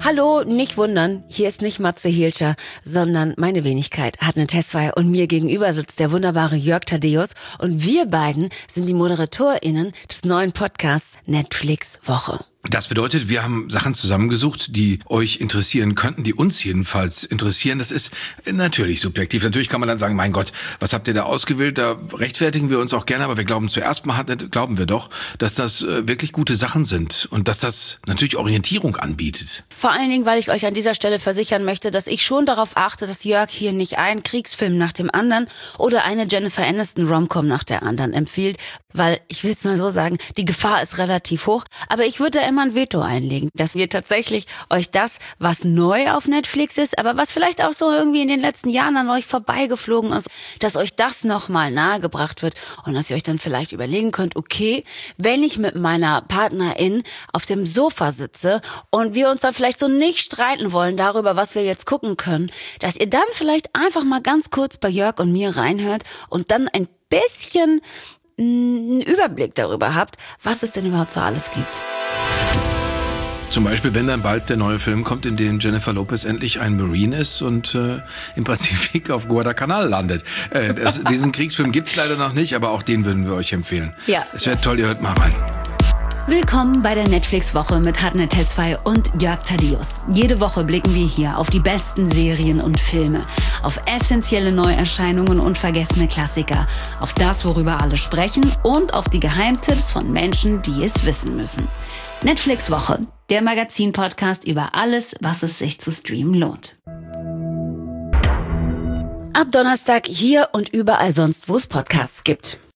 Hallo, nicht wundern, hier ist nicht Matze Hilscher, sondern meine Wenigkeit, Hadne Tesfaye, und mir gegenüber sitzt der wunderbare Jörg Thaddeus und wir beiden sind die ModeratorInnen des neuen Podcasts Netflix Woche. Das bedeutet, wir haben Sachen zusammengesucht, die euch interessieren könnten, die uns jedenfalls interessieren. Das ist natürlich subjektiv. Natürlich kann man dann sagen, mein Gott, was habt ihr da ausgewählt? Da rechtfertigen wir uns auch gerne, aber wir glauben zuerst mal, glauben wir doch, dass das wirklich gute Sachen sind und dass das natürlich Orientierung anbietet. Vor allen Dingen, weil ich euch an dieser Stelle versichern möchte, dass ich schon darauf achte, dass Jörg hier nicht einen Kriegsfilm nach dem anderen oder eine Jennifer Aniston Romcom nach der anderen empfiehlt, weil, ich will es mal so sagen, die Gefahr ist relativ hoch, aber ich würde ein Veto einlegen, dass wir tatsächlich euch das, was neu auf Netflix ist, aber was vielleicht auch so irgendwie in den letzten Jahren an euch vorbeigeflogen ist, dass euch das nochmal nahegebracht wird und dass ihr euch dann vielleicht überlegen könnt, okay, wenn ich mit meiner Partnerin auf dem Sofa sitze und wir uns dann vielleicht so nicht streiten wollen darüber, was wir jetzt gucken können, dass ihr dann vielleicht einfach mal ganz kurz bei Jörg und mir reinhört und dann ein bisschen einen Überblick darüber habt, was es denn überhaupt so alles gibt. Zum Beispiel, wenn dann bald der neue Film kommt, in dem Jennifer Lopez endlich ein Marine ist und im Pazifik auf Guadalcanal landet. Diesen Kriegsfilm gibt's leider noch nicht, aber auch den würden wir euch empfehlen. Ja. Es wäre toll, ihr hört mal rein. Willkommen bei der Netflix-Woche mit Hadne Tesfaye und Jörg Thaddeus. Jede Woche blicken wir hier auf die besten Serien und Filme, auf essentielle Neuerscheinungen und vergessene Klassiker, auf das, worüber alle sprechen und auf die Geheimtipps von Menschen, die es wissen müssen. Netflix-Woche, der Magazin-Podcast über alles, was es sich zu streamen lohnt. Ab Donnerstag hier und überall sonst, wo es Podcasts gibt.